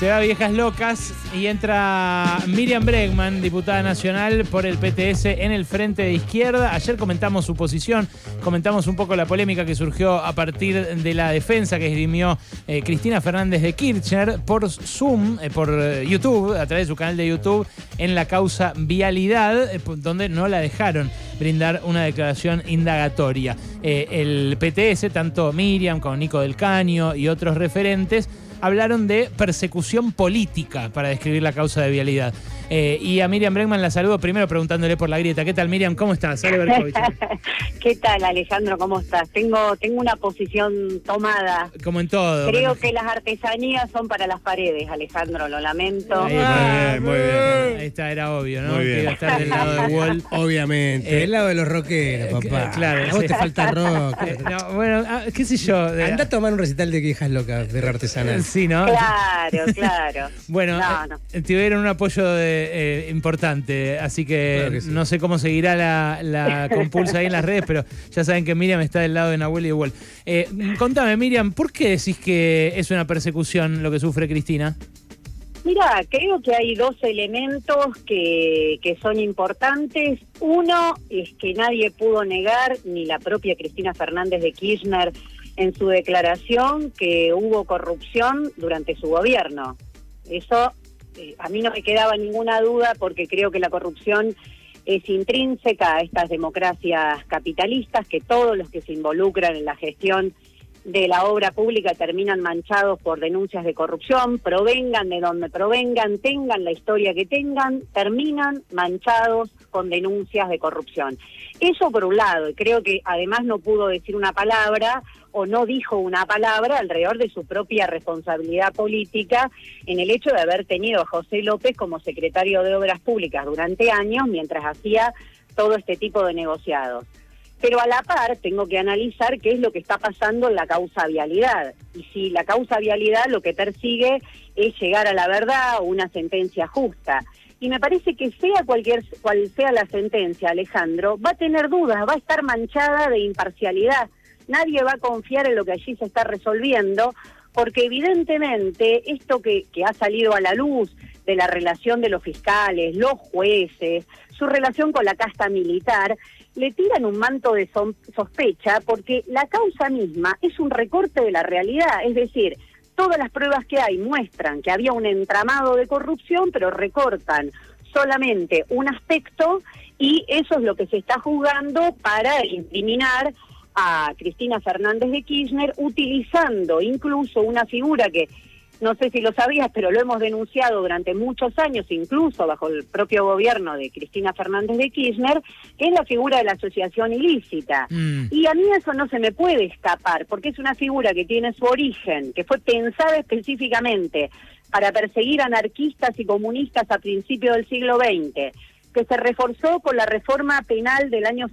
Se va a Viejas Locas y entra Miriam Bregman, diputada nacional por el PTS en el Frente de Izquierda. Ayer comentamos su posición, comentamos un poco la polémica que surgió a partir de la defensa que esgrimió Cristina Fernández de Kirchner por Zoom, por YouTube, a través de su canal de YouTube, en la causa Vialidad, donde no la dejaron brindar una declaración indagatoria. El PTS, tanto Miriam como Nico del Caño y otros referentes, hablaron de persecución política para describir la causa de Vialidad. Y a Miriam Bregman la saludo primero preguntándole por la grieta. ¿Qué tal, Miriam? ¿Cómo estás? Ale Berkovich. ¿Qué tal, Alejandro? ¿Cómo estás? Tengo una posición tomada. Como en todo. Creo que las artesanías son para las paredes, Alejandro, lo lamento. Ahí, muy bien. Ahí está, era obvio, ¿no? Que iba a estar del lado de Wall. Obviamente, del lado de los rockeros, papá. Claro. A vos te falta rock. No, bueno, qué sé yo. Andá a tomar un recital de Viejas Locas, de artesanal. Sí, ¿no? Claro. Bueno, no. tuvieron un apoyo importante, así que, Claro que sí. No sé cómo seguirá la compulsa ahí en las redes, pero ya saben que Miriam está del lado de Nahuel y de Wall. Contame, Miriam, ¿por qué decís que es una persecución lo que sufre Cristina? Mira, creo que hay dos elementos que son importantes. Uno es que nadie pudo negar, ni la propia Cristina Fernández de Kirchner en su declaración, que hubo corrupción durante su gobierno. Eso a mí no me quedaba ninguna duda, porque creo que la corrupción es intrínseca a estas democracias capitalistas, que todos los que se involucran en la gestión de la obra pública terminan manchados por denuncias de corrupción, provengan de donde provengan, tengan la historia que tengan, terminan manchados con denuncias de corrupción. Eso por un lado, y creo que además no pudo decir una palabra o no dijo una palabra alrededor de su propia responsabilidad política en el hecho de haber tenido a José López como secretario de Obras Públicas durante años mientras hacía todo este tipo de negociados. Pero a la par tengo que analizar qué es lo que está pasando en la causa Vialidad. Y si la causa Vialidad lo que persigue es llegar a la verdad o una sentencia justa. Y me parece que sea cual sea la sentencia, Alejandro, va a tener dudas, va a estar manchada de imparcialidad. Nadie va a confiar en lo que allí se está resolviendo, porque evidentemente esto que ha salido a la luz de la relación de los fiscales, los jueces, su relación con la casta militar, le tiran un manto de sospecha, porque la causa misma es un recorte de la realidad. Es decir, todas las pruebas que hay muestran que había un entramado de corrupción, pero recortan solamente un aspecto, y eso es lo que se está juzgando para incriminar a Cristina Fernández de Kirchner, utilizando incluso una figura que, no sé si lo sabías, pero lo hemos denunciado durante muchos años, incluso bajo el propio gobierno de Cristina Fernández de Kirchner, que es la figura de la asociación ilícita. Y a mí eso no se me puede escapar, porque es una figura que tiene su origen, que fue pensada específicamente para perseguir anarquistas y comunistas a principios del siglo XX, que se reforzó con la reforma penal del año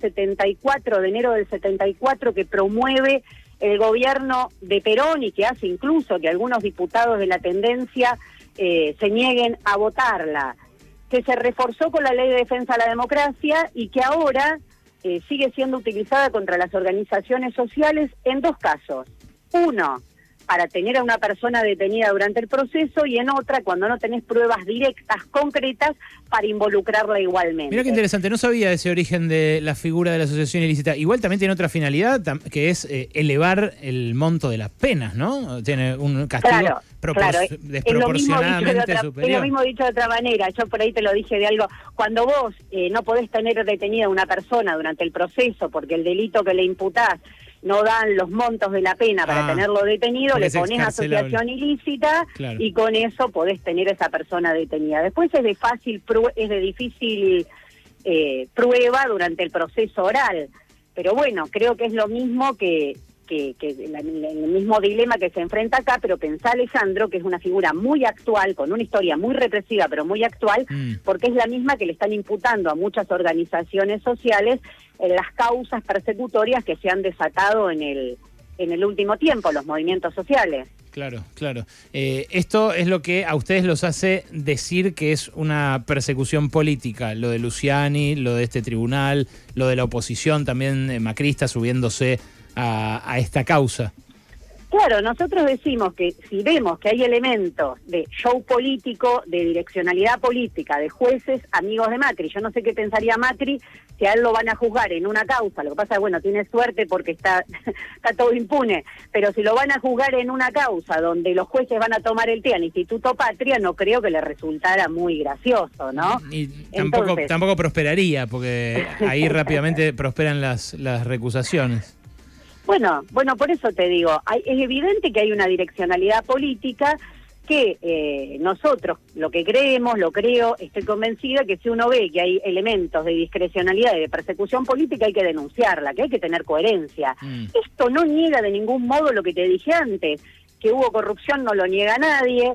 74, de enero del 74, que promueve el gobierno de Perón y que hace incluso que algunos diputados de la tendencia se nieguen a votarla, que se reforzó con la Ley de Defensa de la Democracia y que ahora sigue siendo utilizada contra las organizaciones sociales en dos casos. Uno, para tener a una persona detenida durante el proceso, y en otra, cuando no tenés pruebas directas, concretas, para involucrarla igualmente. Mirá qué interesante, no sabía ese origen de la figura de la asociación ilícita. Igual también tiene otra finalidad, que es elevar el monto de las penas, ¿no? Tiene un castigo desproporcionadamente superior. Es lo mismo dicho de otra manera, yo por ahí te lo dije de algo. Cuando vos no podés tener detenida a una persona durante el proceso porque el delito que le imputás no dan los montos de la pena para tenerlo detenido, le pones asociación ilícita, claro, y con eso podés tener a esa persona detenida. Después es de difícil prueba durante el proceso oral, pero bueno, creo que es lo mismo que el mismo dilema que se enfrenta acá, pero pensá, Alejandro, que es una figura muy actual, con una historia muy represiva, pero muy actual, porque es la misma que le están imputando a muchas organizaciones sociales en las causas persecutorias que se han desatado en el último tiempo, los movimientos sociales. Claro. Esto es lo que a ustedes los hace decir que es una persecución política, lo de Luciani, lo de este tribunal, lo de la oposición también macrista subiéndose a esta causa. Claro, nosotros decimos que si vemos que hay elementos de show político, de direccionalidad política, de jueces amigos de Macri, yo no sé qué pensaría Macri si a él lo van a juzgar en una causa, lo que pasa es, bueno, tiene suerte porque está todo impune, pero si lo van a juzgar en una causa donde los jueces van a tomar el té al Instituto Patria, no creo que le resultara muy gracioso, ¿no? Y tampoco prosperaría, porque ahí rápidamente prosperan las recusaciones. Bueno, por eso te digo, es evidente que hay una direccionalidad política que nosotros, lo que creemos, lo creo, estoy convencida que si uno ve que hay elementos de discrecionalidad y de persecución política hay que denunciarla, que hay que tener coherencia. Esto no niega de ningún modo lo que te dije antes, que hubo corrupción no lo niega nadie,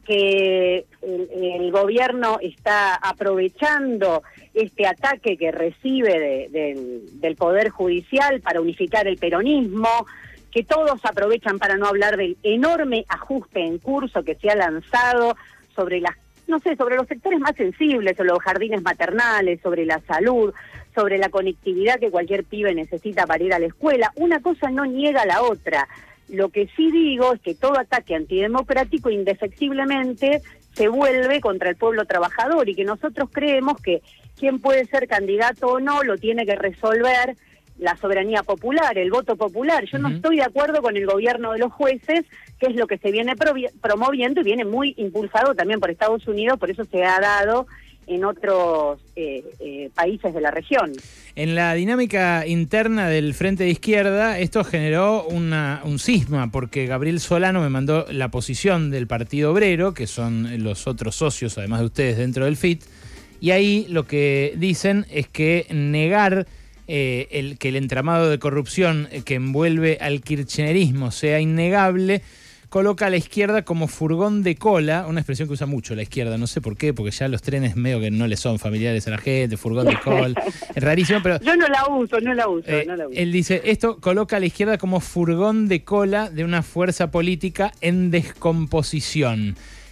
que el gobierno está aprovechando este ataque que recibe del Poder Judicial para unificar el peronismo, que todos aprovechan para no hablar del enorme ajuste en curso que se ha lanzado sobre sobre los sectores más sensibles, sobre los jardines maternales, sobre la salud, sobre la conectividad que cualquier pibe necesita para ir a la escuela. Una cosa no niega a la otra. Lo que sí digo es que todo ataque antidemocrático indefectiblemente se vuelve contra el pueblo trabajador y que nosotros creemos que quien puede ser candidato o no lo tiene que resolver la soberanía popular, el voto popular. Yo no estoy de acuerdo con el gobierno de los jueces, que es lo que se viene promoviendo y viene muy impulsado también por Estados Unidos, por eso se ha dado en otros países de la región. En la dinámica interna del Frente de Izquierda, esto generó un cisma, porque Gabriel Solano me mandó la posición del Partido Obrero, que son los otros socios, además de ustedes, dentro del FIT, y ahí lo que dicen es que negar que el entramado de corrupción que envuelve al kirchnerismo sea innegable, coloca a la izquierda como furgón de cola, una expresión que usa mucho la izquierda, no sé por qué, porque ya los trenes medio que no le son familiares a la gente, furgón de cola, es rarísimo, pero... Yo no la uso. Él dice, esto coloca a la izquierda como furgón de cola de una fuerza política en descomposición.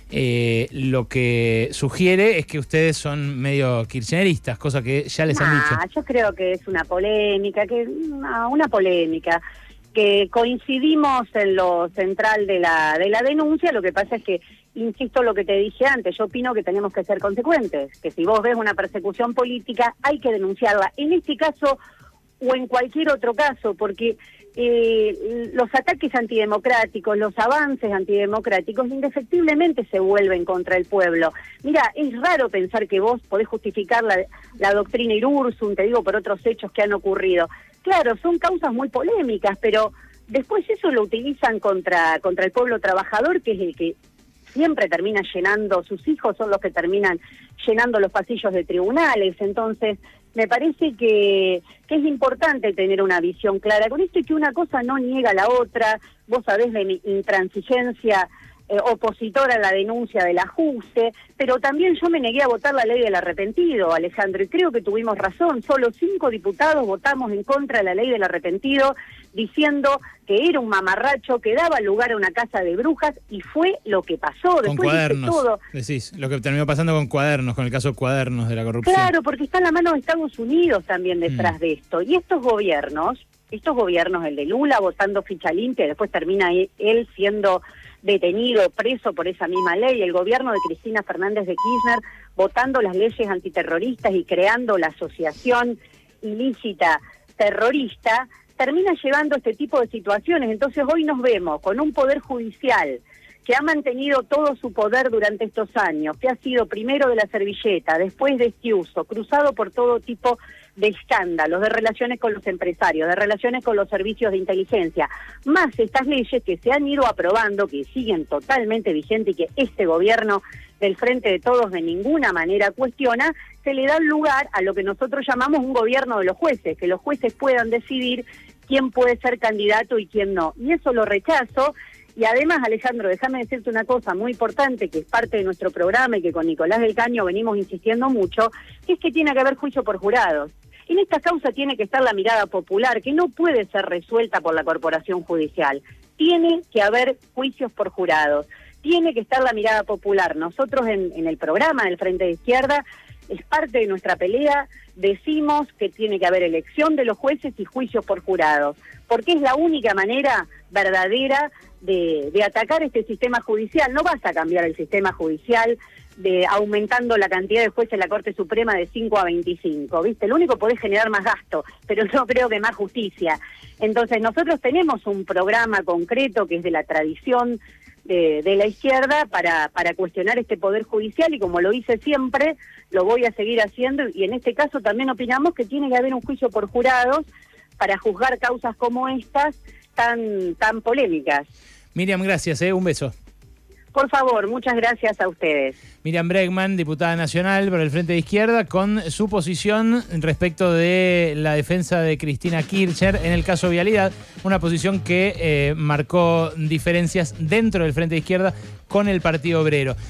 Lo que sugiere es que ustedes son medio kirchneristas, cosa que ya les han dicho. Yo creo que es una polémica, que coincidimos en lo central de la denuncia. Lo que pasa es que, insisto lo que te dije antes, yo opino que tenemos que ser consecuentes, que si vos ves una persecución política hay que denunciarla, en este caso o en cualquier otro caso, porque los ataques antidemocráticos, los avances antidemocráticos indefectiblemente se vuelven contra el pueblo. Mira, es raro pensar que vos podés justificar la doctrina Irursum, te digo por otros hechos que han ocurrido. Claro, son causas muy polémicas, pero después eso lo utilizan contra el pueblo trabajador, que es el que siempre termina llenando, sus hijos son los que terminan llenando los pasillos de tribunales. Entonces, me parece que es importante tener una visión clara con esto y que una cosa no niega a la otra. Vos sabés de mi intransigencia opositora a la denuncia del ajuste, pero también yo me negué a votar la ley del arrepentido, Alejandro, y creo que tuvimos razón. Solo 5 diputados votamos en contra de la ley del arrepentido, diciendo que era un mamarracho, que daba lugar a una casa de brujas, y fue lo que pasó. Con Cuadernos, decís, lo que terminó pasando con Cuadernos, con el caso Cuadernos de la corrupción. Claro, porque está en la mano de Estados Unidos también detrás de esto, y estos gobiernos, el de Lula votando ficha limpia, y después termina él siendo detenido, preso por esa misma ley, el gobierno de Cristina Fernández de Kirchner votando las leyes antiterroristas y creando la asociación ilícita terrorista, termina llevando este tipo de situaciones. Entonces hoy nos vemos con un poder judicial que ha mantenido todo su poder durante estos años, que ha sido primero de la servilleta, después de este uso, cruzado por todo tipo de escándalos, de relaciones con los empresarios, de relaciones con los servicios de inteligencia, más estas leyes que se han ido aprobando, que siguen totalmente vigentes y que este gobierno del Frente de Todos de ninguna manera cuestiona, se le da lugar a lo que nosotros llamamos un gobierno de los jueces, que los jueces puedan decidir quién puede ser candidato y quién no. Y eso lo rechazo. Y además, Alejandro, déjame decirte una cosa muy importante que es parte de nuestro programa y que con Nicolás del Caño venimos insistiendo mucho, que es que tiene que haber juicio por jurados. En esta causa tiene que estar la mirada popular, que no puede ser resuelta por la corporación judicial. Tiene que haber juicios por jurados. Tiene que estar la mirada popular. Nosotros en el programa del Frente de Izquierda es parte de nuestra pelea, decimos que tiene que haber elección de los jueces y juicios por jurados, porque es la única manera verdadera de atacar este sistema judicial. No vas a cambiar el sistema judicial aumentando la cantidad de jueces en la Corte Suprema de 5 a 25, ¿viste? Lo único que podés generar más gasto, pero no creo que más justicia. Entonces nosotros tenemos un programa concreto que es de la tradición de la izquierda para cuestionar este poder judicial, y como lo hice siempre, lo voy a seguir haciendo, y en este caso también opinamos que tiene que haber un juicio por jurados para juzgar causas como estas tan polémicas. Miriam, gracias, un beso. Por favor, muchas gracias a ustedes. Miriam Bregman, diputada nacional por el Frente de Izquierda, con su posición respecto de la defensa de Cristina Kirchner en el caso Vialidad, una posición que marcó diferencias dentro del Frente de Izquierda con el Partido Obrero.